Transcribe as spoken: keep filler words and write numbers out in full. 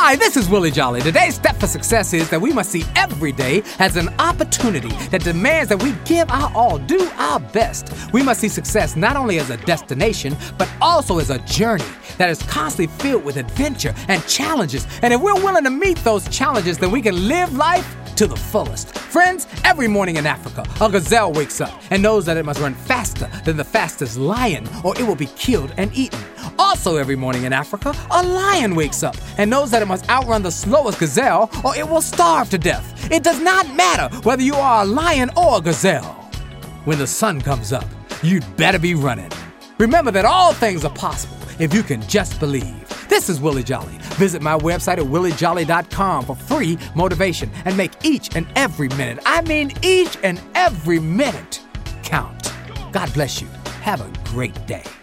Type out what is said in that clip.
Hi, this is Willie Jolly. Today's step for success is that we must see every day as an opportunity that demands that we give our all, do our best. We must see success not only as a destination, but also as a journey that is constantly filled with adventure and challenges. And if we're willing to meet those challenges, then we can live life to the fullest. Friends, every morning in Africa, a gazelle wakes up and knows that it must run faster than the fastest lion or it will be killed and eaten. Also every morning in Africa, a lion wakes up and knows that it must outrun the slowest gazelle or it will starve to death. It does not matter whether you are a lion or a gazelle. When the sun comes up, you'd better be running. Remember that all things are possible if you can just believe. This is Willie Jolly. Visit my website at willie jolly dot com for free motivation and make each and every minute, I mean each and every minute, count. God bless you. Have a great day.